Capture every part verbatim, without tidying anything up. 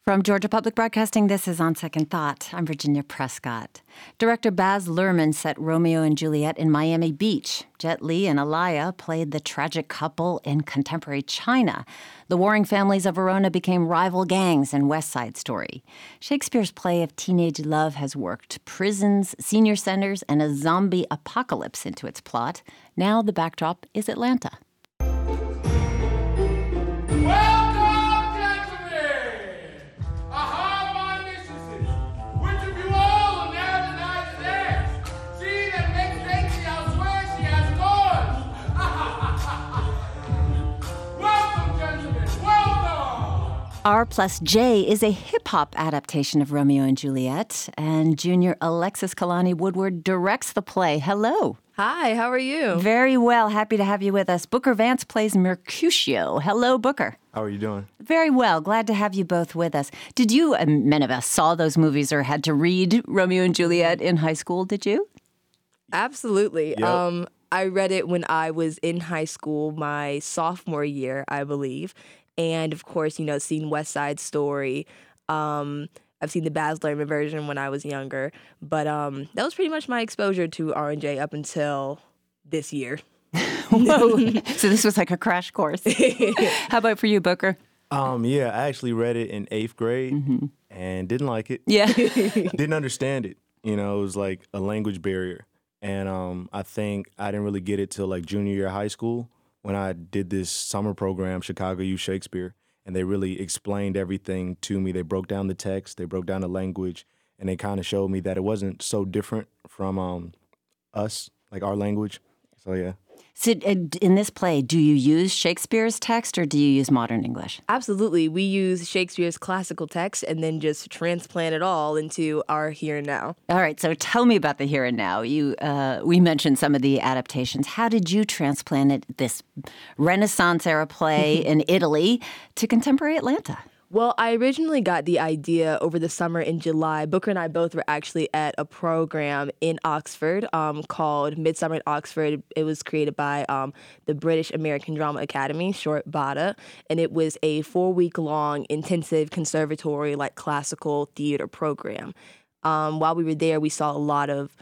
From Georgia Public Broadcasting, this is On Second Thought. I'm Virginia Prescott. Director Baz Luhrmann set Romeo and Juliet in Miami Beach. Jet Li and Aliyah played the tragic couple in contemporary China. The warring families of Verona became rival gangs in West Side Story. Shakespeare's play of teenage love has worked prisons, senior centers, and a zombie apocalypse into its plot. Now the backdrop is Atlanta. R plus J is a hip-hop adaptation of Romeo and Juliet, and junior Alexis Kalani Woodward directs the play. Hello. Hi, how are you? Very well. Happy to have you with us. Booker Vance plays Mercutio. Hello, Booker. How are you doing? Very well. Glad to have you both with us. Did you, uh, many of us saw those movies or had to read Romeo and Juliet in high school, did you? Absolutely. Yep. Um, I read it when I was in high school, my sophomore year, I believe. And, of course, you know, seen West Side Story. Um, I've seen the Baz Luhrmann version when I was younger. But um, that was pretty much my exposure to R and J up until this year. Whoa. So this was like a crash course. How about for you, Booker? Um, yeah, I actually read it in eighth grade Mm-hmm. and didn't like it. Yeah. Didn't understand it. You know, it was like a language barrier. And um, I think I didn't really get it till like junior year of high school, when I did this summer program, Chicago Youth Shakespeare, and they really explained everything to me. They broke down the text, they broke down the language, and they kind of showed me that it wasn't so different from um, us, like our language. So, yeah. So uh, in this play, do you use Shakespeare's text or do you use modern English? Absolutely. We use Shakespeare's classical text and then just transplant it all into our here and now. All right. So tell me about the here and now. You, uh, we mentioned some of the adaptations. How did you transplant it, this Renaissance era play in Italy, to contemporary Atlanta? Well, I originally got the idea over the summer in July. Booker and I both were actually at a program in Oxford um, called Midsummer at Oxford. It was created by um, the British American Drama Academy, short BADA, and it was a four-week-long intensive conservatory, like classical theater program. Um, while we were there, we saw a lot of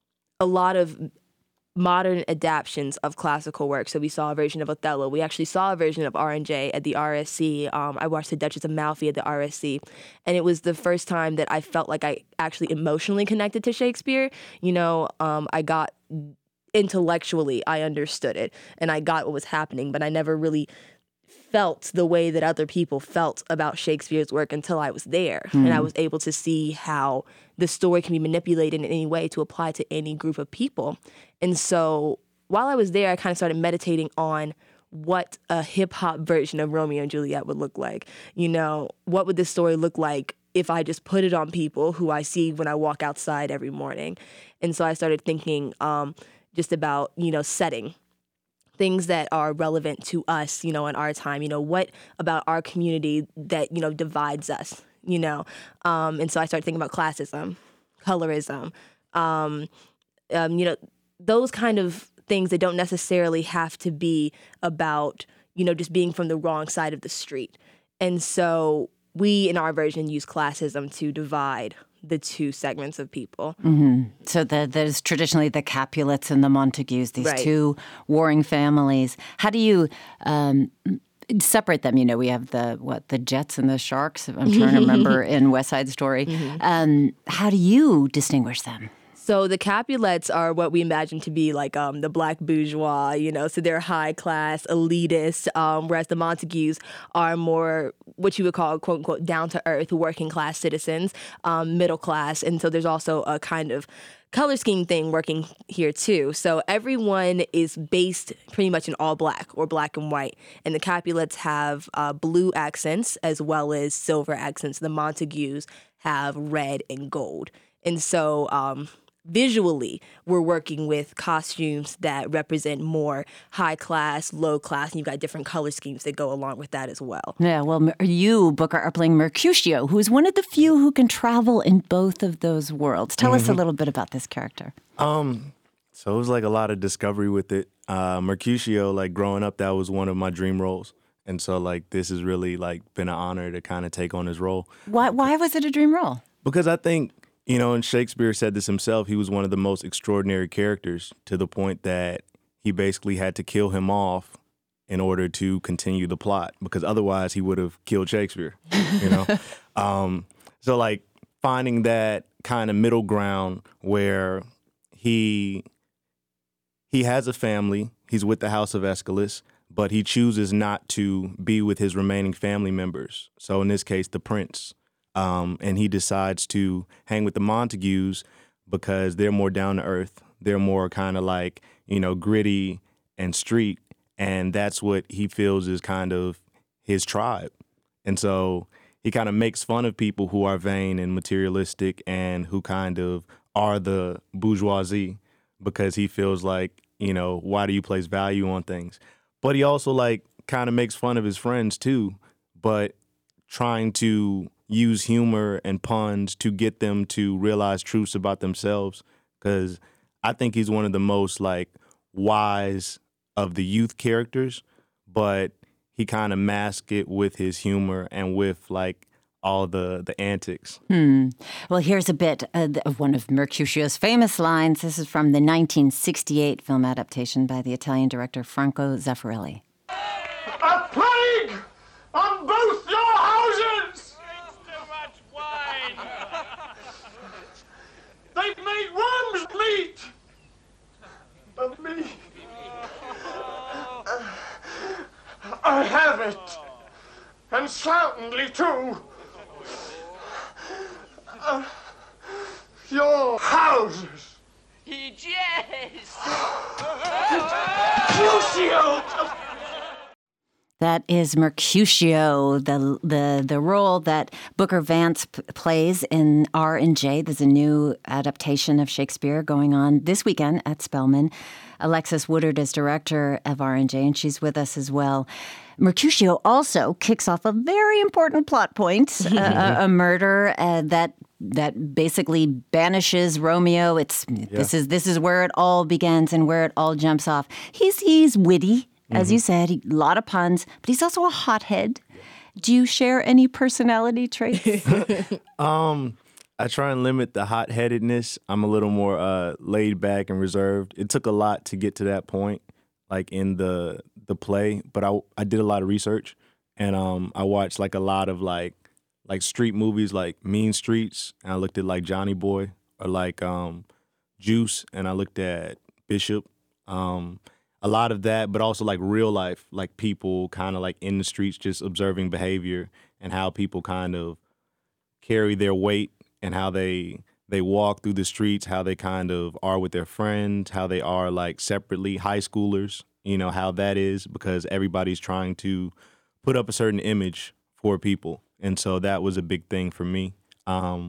a lot of modern adaptions of classical work. So we saw a version of Othello. We actually saw a version of R and J at the R S C. Um, I watched The Duchess of Malfi at the R S C. And it was the first time that I felt like I actually emotionally connected to Shakespeare. You know, um, I got intellectually, I understood it, and I got what was happening, but I never really felt the way that other people felt about Shakespeare's work until I was there. Mm. And I was able to see how the story can be manipulated in any way to apply to any group of people. And so while I was there, I kind of started meditating on what a hip-hop version of Romeo and Juliet would look like. You know, what would this story look like if I just put it on people who I see when I walk outside every morning? And so I started thinking um, just about, you know, setting. Things that are relevant to us, you know, in our time, you know, what about our community that, you know, divides us, you know? Um, and so I started thinking about classism, colorism, um, um, you know, those kind of things that don't necessarily have to be about, you know, just being from the wrong side of the street. And so we, in our version, use classism to divide the two segments of people. Mm-hmm. So the, there's traditionally the Capulets and the Montagues, these Right. two warring families. How do you um, separate them? You know, we have the, what, the Jets and the Sharks, I'm trying to remember, in West Side Story. Mm-hmm. Um, how do you distinguish them? So the Capulets are what we imagine to be like um, the black bourgeois, you know, so they're high class, elitist, um, whereas the Montagues are more what you would call, quote unquote, down to earth, working class citizens, um, middle class. And so there's also a kind of color scheme thing working here too. So everyone is based pretty much in all black or black and white. And the Capulets have uh, blue accents as well as silver accents. The Montagues have red and gold. And so um, visually, we're working with costumes that represent more high class, low class, and you've got different color schemes that go along with that as well. Yeah, well, you, Booker, are playing Mercutio, who is one of the few who can travel in both of those worlds. Tell mm-hmm. us a little bit about this character. Um, so it was like a lot of discovery with it. Uh, Mercutio, like growing up, that was one of my dream roles. And so, like, this has really, like, been an honor to kind of take on this role. Why, why was it a dream role? Because I think, you know, and Shakespeare said this himself, he was one of the most extraordinary characters to the point that he basically had to kill him off in order to continue the plot, because otherwise he would have killed Shakespeare, you know? um, so, like, finding that kind of middle ground where he he has a family, he's with the House of Aeschylus, but he chooses not to be with his remaining family members. So in this case, the prince. Um, and he decides to hang with the Montagues because they're more down to earth. They're more kind of like, you know, gritty and street. And that's what he feels is kind of his tribe. And so he kind of makes fun of people who are vain and materialistic and who kind of are the bourgeoisie, because he feels like, you know, why do you place value on things? But he also, like, kind of makes fun of his friends too, but trying to use humor and puns to get them to realize truths about themselves, because I think he's one of the most, like, wise of the youth characters, but he kind of masks it with his humor and with, like, all the, the antics. Hmm. Well, here's a bit of one of Mercutio's famous lines. This is from the nineteen sixty-eight film adaptation by the Italian director Franco Zeffirelli. A plague on both your houses! It's too much wine! They've made worms meat of me. I have it, and certainly too. Uh, your houses. Yes! Mercutio! That is Mercutio, the the the role that Booker Vance p- plays in R and J. There's a new adaptation of Shakespeare going on this weekend at Spelman. Alexis Woodard is director of R and J, and she's with us as well. Mercutio also kicks off a very important plot point, a, a murder uh, that that basically banishes Romeo. It's yeah. this is this is where it all begins and where it all jumps off. He's he's witty. As mm-hmm. you said, a lot of puns, but he's also a hothead. Do you share any personality traits? um, I try and limit the hot-headedness. I'm a little more uh, laid back and reserved. It took a lot to get to that point, like in the the play, but I I did a lot of research, and um, I watched like a lot of like like street movies, like Mean Streets, and I looked at like Johnny Boy or like um, Juice, and I looked at Bishop. Um, A lot of that, but also like real life, like people kind of like in the streets just observing behavior and how people kind of carry their weight and how they they walk through the streets, how they kind of are with their friends, how they are like separately, high schoolers, you know, how that is, because everybody's trying to put up a certain image for people. And so that was a big thing for me. Um,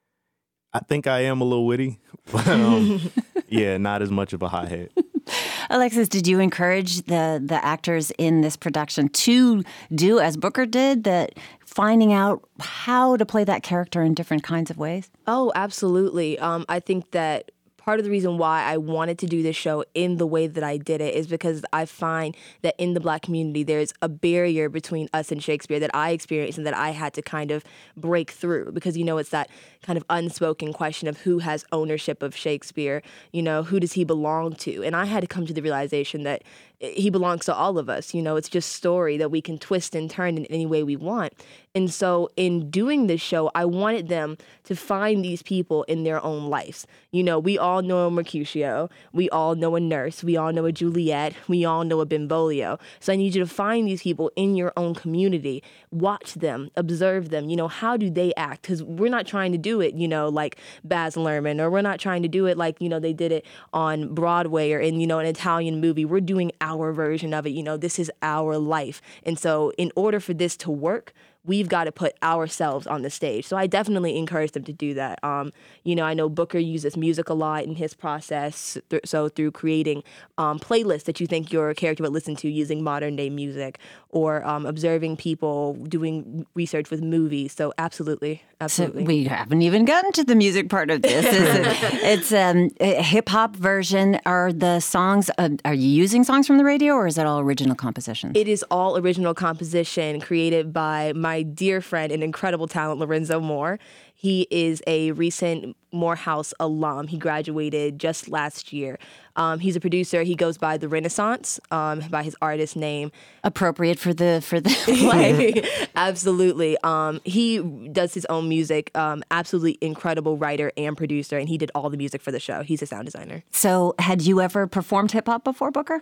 I think I am a little witty, but um, yeah, not as much of a hothead. Alexis, did you encourage the the actors in this production to do as Booker did, that finding out how to play that character in different kinds of ways? Oh, absolutely. Um, I think that part of the reason why I wanted to do this show in the way that I did it is because I find that in the Black community, there's a barrier between us and Shakespeare that I experienced and that I had to kind of break through, because, you know, it's that kind of unspoken question of who has ownership of Shakespeare, you know, who does he belong to? And I had to come to the realization that he belongs to all of us. You know, it's just story that we can twist and turn in any way we want. And so in doing this show, I wanted them to find these people in their own lives. You know, we all know a Mercutio. We all know a nurse. We all know a Juliet. We all know a Benvolio. So I need you to find these people in your own community. Watch them. Observe them. You know, how do they act? Because we're not trying to do it, you know, like Baz Luhrmann, or we're not trying to do it like, you know, they did it on Broadway or in, you know, an Italian movie. We're doing our version of it. You know, this is our life. And so in order for this to work, we've got to put ourselves on the stage. So I definitely encourage them to do that. Um, you know, I know Booker uses music a lot in his process. Th- so through creating um, playlists that you think your character would listen to using modern day music, or um, observing people doing research with movies. So absolutely, absolutely. So we haven't even gotten to the music part of this. It's, it's um, a hip hop version. Are the songs? Uh, are you using songs from the radio, or is that all original compositions? It is all original composition created by my dear friend and incredible talent, Lorenzo Moore. He is a recent Morehouse alum. He graduated just last year. Um, he's a producer. He goes by The Renaissance, um, by his artist name. Appropriate for the for the play. Absolutely. Um, he does his own music. Um, absolutely incredible writer and producer, and he did all the music for the show. He's a sound designer. So, had you ever performed hip hop before, Booker?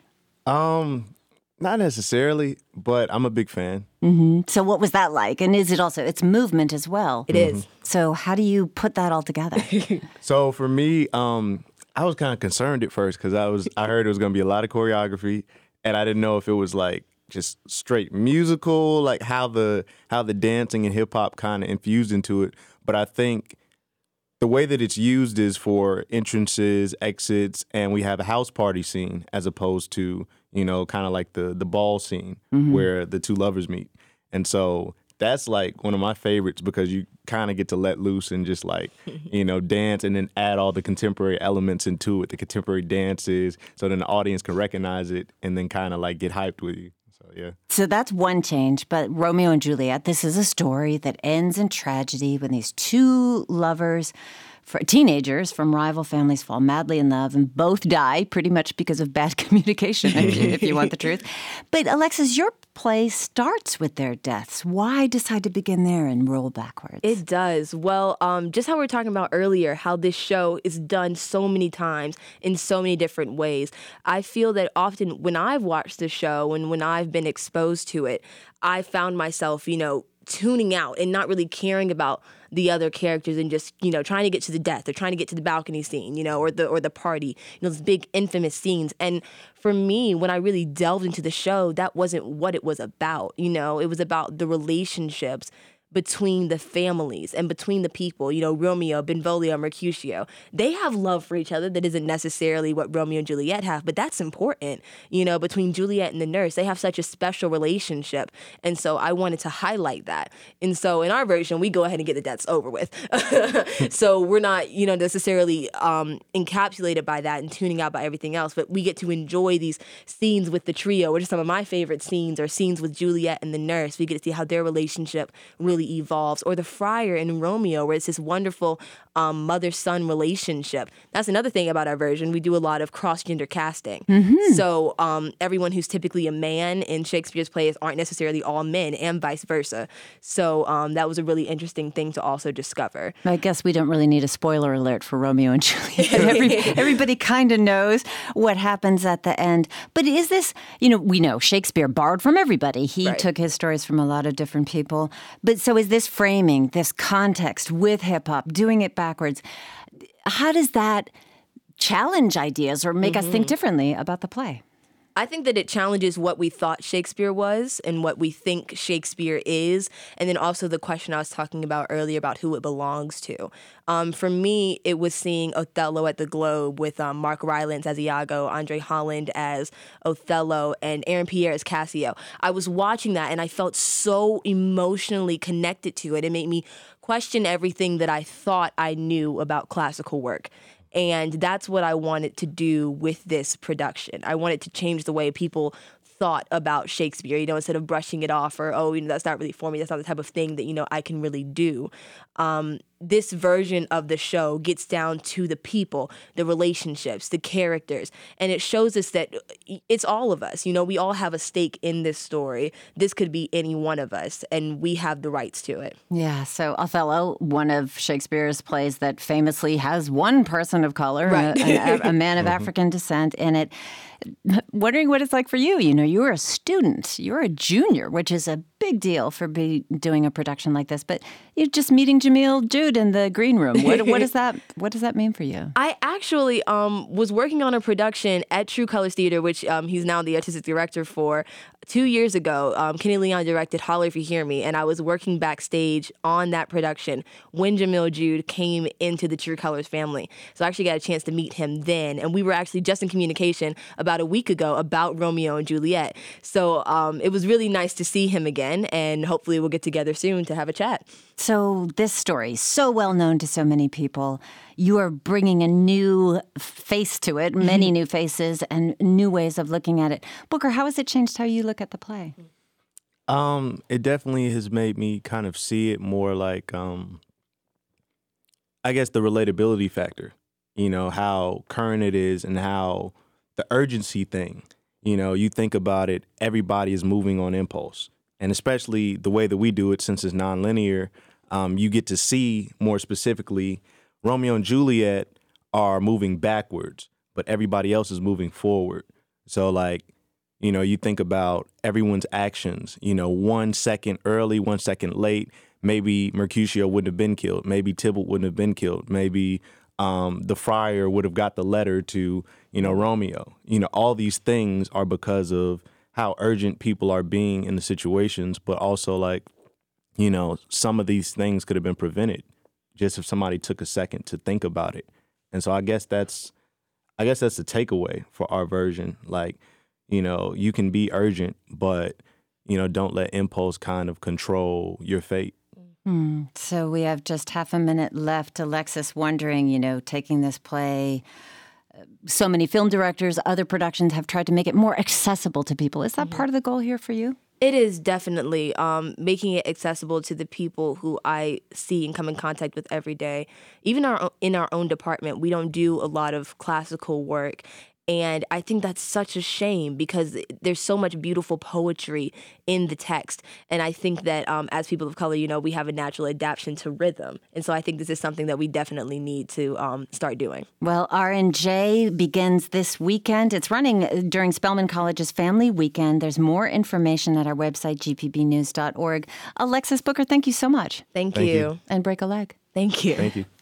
Um, not necessarily, but I'm a big fan. Mm-hmm. So what was that like? And is it also, it's movement as well? It mm-hmm. is. So how do you put that all together? So for me, um, I was kind of concerned at first because I was I heard it was going to be a lot of choreography, and I didn't know if it was like just straight musical, like how the how the dancing and hip hop kind of infused into it. But I think the way that it's used is for entrances, exits, and we have a house party scene as opposed to, you know, kind of like the the ball scene mm-hmm. where the two lovers meet. And so that's like one of my favorites because you kind of get to let loose and just like, you know, dance and then add all the contemporary elements into it, the contemporary dances, so then the audience can recognize it and then kind of like get hyped with you. So, yeah. So that's one change. But Romeo and Juliet, this is a story that ends in tragedy when these two lovers, for teenagers from rival families, fall madly in love and both die pretty much because of bad communication, if you, if you want the truth. But Alexis, your play starts with their deaths. Why decide to begin there and roll backwards? It does. Well, um, just how we were talking about earlier, how this show is done so many times in so many different ways. I feel that often when I've watched the show and when I've been exposed to it, I found myself, you know, tuning out and not really caring about the other characters and just, you know, trying to get to the death or trying to get to the balcony scene, you know, or the or the party, you know, those big infamous scenes. And for me, when I really delved into the show, that wasn't what it was about. You know, it was about the relationships between the families and between the people, you know, Romeo, Benvolio, Mercutio. They have love for each other that isn't necessarily what Romeo and Juliet have, but that's important. You know, between Juliet and the nurse, they have such a special relationship. And so I wanted to highlight that. And so in our version, we go ahead and get the deaths over with. So we're not, you know, necessarily um, encapsulated by that and tuning out by everything else, but we get to enjoy these scenes with the trio, which are some of my favorite scenes, or scenes with Juliet and the nurse. We get to see how their relationship really evolves, or the friar in Romeo, where it's this wonderful um, mother-son relationship. That's another thing about our version. We do a lot of cross-gender casting. Mm-hmm. So um, everyone who's typically a man in Shakespeare's plays aren't necessarily all men, and vice versa. So um, that was a really interesting thing to also discover. I guess we don't really need a spoiler alert for Romeo and Juliet. Every, everybody kind of knows what happens at the end. But is this, you know, we know Shakespeare borrowed from everybody. He right. took his stories from a lot of different people. But so is this framing, this context with hip-hop, doing it backwards, how does that challenge ideas or make mm-hmm. us think differently about the play? I think that it challenges what we thought Shakespeare was and what we think Shakespeare is, and then also the question I was talking about earlier about who it belongs to. Um, for me, it was seeing Othello at the Globe with um, Mark Rylance as Iago, Andre Holland as Othello, and Aaron Pierre as Cassio. I was watching that, and I felt so emotionally connected to it. It made me question everything that I thought I knew about classical work. And that's what I wanted to do with this production. I wanted to change the way people thought about Shakespeare, you know, instead of brushing it off or, oh, you know, that's not really for me. That's not the type of thing that, you know, I can really do. Um, this version of the show gets down to the people, the relationships, the characters, and it shows us that it's all of us. You know, we all have a stake in this story. This could be any one of us, and we have the rights to it. Yeah, so Othello, one of Shakespeare's plays that famously has one person of color, right. a, a, a man of African descent in it. Wondering what it's like for you. You know, you're a student. You're a junior, which is a big deal for be doing a production like this, but you're just meeting Jamil Jude in the green room. What, what does that What does that mean for you? I actually um, was working on a production at True Colors Theater, which um, he's now the artistic director for. Two years ago, um, Kenny Leon directed Holler If You Hear Me, and I was working backstage on that production when Jamil Jude came into the True Colors family. So I actually got a chance to meet him then, and we were actually just in communication about a week ago about Romeo and Juliet. So um, it was really nice to see him again, and hopefully we'll get together soon to have a chat. So this story, so well known to so many people, you are bringing a new face to it, many new faces and new ways of looking at it. Booker, how has it changed how you look at the play? Um, it definitely has made me kind of see it more like, um, I guess, the relatability factor, you know, how current it is and how the urgency thing, you know, you think about it, everybody is moving on impulse. And especially the way that we do it, since it's nonlinear, um, you get to see more specifically Romeo and Juliet are moving backwards, but everybody else is moving forward. So, like, you know, you think about everyone's actions, you know, one second early, one second late. Maybe Mercutio wouldn't have been killed. Maybe Tybalt wouldn't have been killed. Maybe um, the friar would have got the letter to, you know, Romeo. You know, all these things are because of how urgent people are being in the situations, but also, like, you know, some of these things could have been prevented just if somebody took a second to think about it. And so I guess that's, I guess that's the takeaway for our version. Like, you know, you can be urgent, but, you know, don't let impulse kind of control your fate. Hmm. So we have just half a minute left. Alexis, wondering, you know, taking this play, so many film directors, other productions have tried to make it more accessible to people. Is that mm-hmm. part of the goal here for you? It is definitely um, making it accessible to the people who I see and come in contact with every day. Even our, in our own department, we don't do a lot of classical work. And I think that's such a shame because there's so much beautiful poetry in the text. And I think that um, as people of color, you know, we have a natural adaptation to rhythm. And so I think this is something that we definitely need to um, start doing. Well, R N J begins this weekend. It's running during Spelman College's Family Weekend. There's more information at our website, g p b news dot org. Alexis Booker, thank you so much. Thank, thank you. you. And break a leg. Thank you. Thank you.